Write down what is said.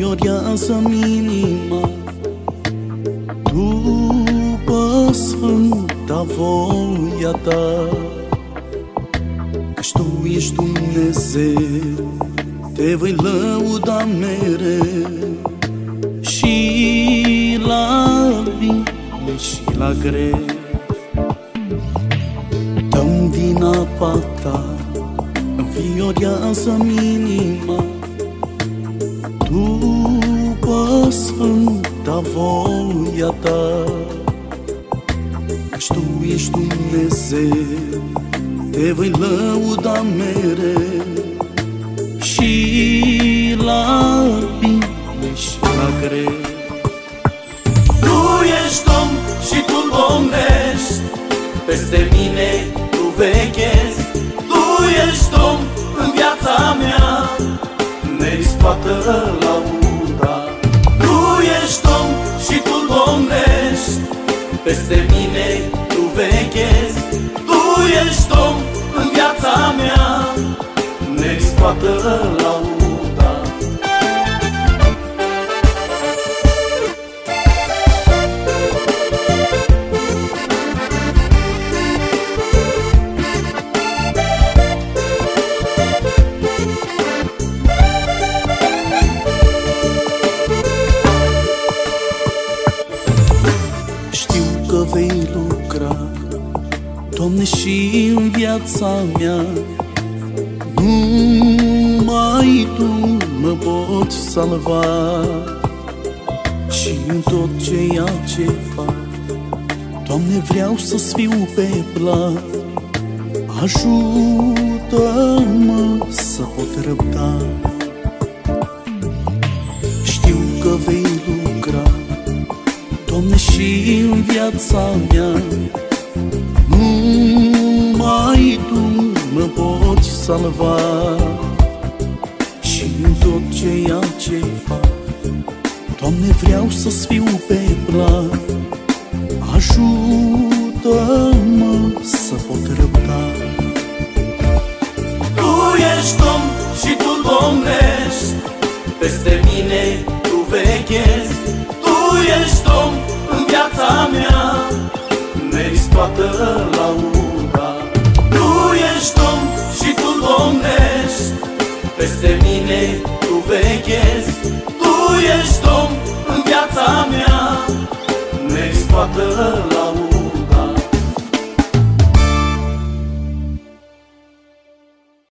înfiorează-mi inima după sfânta voia ta, căci tu ești Dumnezeu, te voi lăuda mereu, și la bine și la greu. Dă-mi din apa ta, înfiorează-mi inima după sfânta voia ta, căci tu ești Dumnezeu, te voi lăuda mereu, și la bine și la greu. Tu ești Domn și tu domnești, peste mine tu veghezi. Tu ești Domn în viața mea, meriți toată lauda. Tu ești Domn și tu domnești, peste mine tu veghezi. Tu ești Domn în viața mea, meriți toată lauda. Că vei lucra, Doamne, și în viața mea, numai Tu mă poți salva. Și în tot ceea ce fac, Doamne, vreau să-ți fiu pe plac. Ajută-mă să pot răbda. Știu că vei lucra, Doamne, și în viața mea, numai Tu mă poți salva. Și în tot ceea ce fac, Doamne, vreau să-ți fiu pe plac. Ajută-mă să pot răbda. Tu ești Domn și Tu domnești, peste mine Tu veghezi. Tu ești Domn în viața mea, meriți toată lauda. Tu ești Domn și Tu domnești, peste mine Tu veghezi. Tu ești Domn în viața mea, meriți toată lauda.